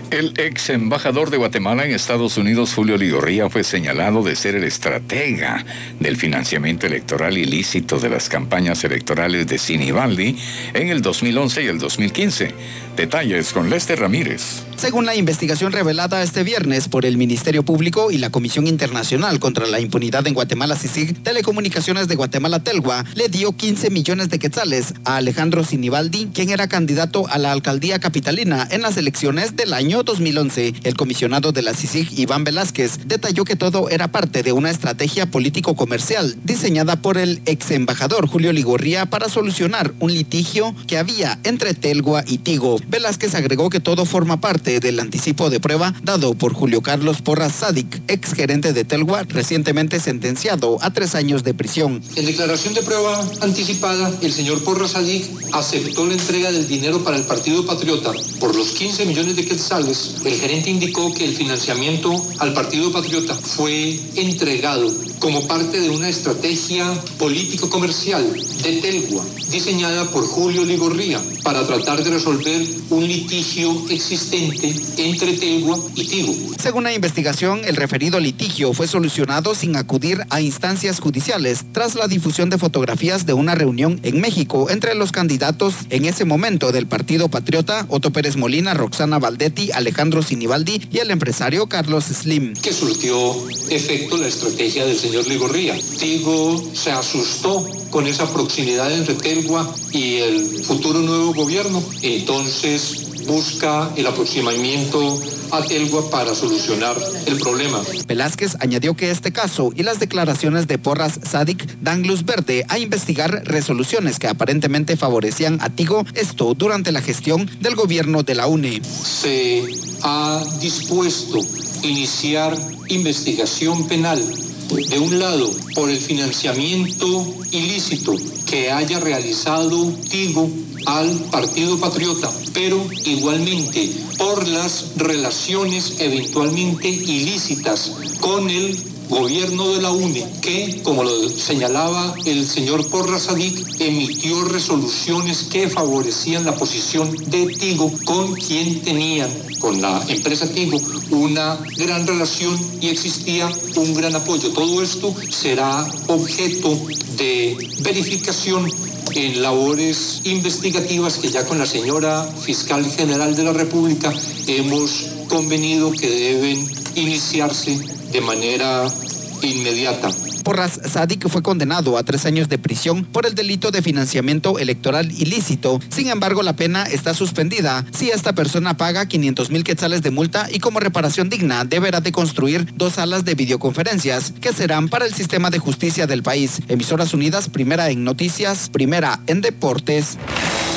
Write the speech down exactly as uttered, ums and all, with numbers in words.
El ex embajador de Guatemala en Estados Unidos, Julio Ligorría, fue señalado de ser el estratega del financiamiento electoral ilícito de las campañas electorales de Sinibaldi en el dos mil once y el dos mil quince. Detalles con Lester Ramírez. Según la investigación revelada este viernes por el Ministerio Público y la Comisión Internacional contra la Impunidad en Guatemala, CICIG, Telecomunicaciones de Guatemala, Telgua, le dio quince millones de quetzales a Alejandro Sinibaldi, quien era candidato a la alcaldía capitalina en las elecciones del año dos mil once. El comisionado de la CICIG, Iván Velázquez, detalló que todo era parte de una estrategia político-comercial diseñada por el ex embajador Julio Ligorría para solucionar un litigio que había entre Telgua y Tigo. Velázquez agregó que todo forma parte del anticipo de prueba dado por Julio Carlos Porras Sadik, ex gerente de Telgua, recientemente sentenciado a tres años de prisión. En declaración de prueba anticipada, el señor Porras Sadik aceptó la entrega del dinero para el Partido Patriota por los quince millones de quetzales. El gerente indicó que el financiamiento al Partido Patriota fue entregado como parte de una estrategia político-comercial de Telgua, diseñada por Julio Ligorría para tratar de resolver un litigio existente entre Telgua y Tigo. Según la investigación, el referido litigio fue solucionado sin acudir a instancias judiciales tras la difusión de fotografías de una reunión en México entre los candidatos en ese momento del Partido Patriota, Otto Pérez Molina, Roxana Valdetti, Alejandro Sinibaldi y el empresario Carlos Slim. Que surtió efecto la estrategia del señor Ligorría. Tigo se asustó con esa proximidad entre Telgua y el futuro nuevo gobierno, entonces busca el aproximamiento a Telgua para solucionar el problema. Velázquez añadió que este caso y las declaraciones de Porras Sadik dan luz verde a investigar resoluciones que aparentemente favorecían a Tigo, esto durante la gestión del gobierno de la U N E. Se ha dispuesto iniciar investigación penal, de un lado, por el financiamiento ilícito que haya realizado Tigo al Partido Patriota, pero igualmente por las relaciones eventualmente ilícitas con el gobierno de la U N E, que, como lo señalaba el señor Porras Sadik, emitió resoluciones que favorecían la posición de Tigo, con quien tenían, con la empresa Tigo, una gran relación y existía un gran apoyo. Todo esto será objeto de verificación en labores investigativas que ya con la señora Fiscal General de la República hemos convenido que deben iniciarse de manera inmediata. Porras Sadik fue condenado a tres años de prisión por el delito de financiamiento electoral ilícito. Sin embargo, la pena está suspendida si esta persona paga quinientos mil quetzales de multa y como reparación digna deberá de construir dos salas de videoconferencias que serán para el sistema de justicia del país. Emisoras Unidas, primera en noticias, primera en deportes.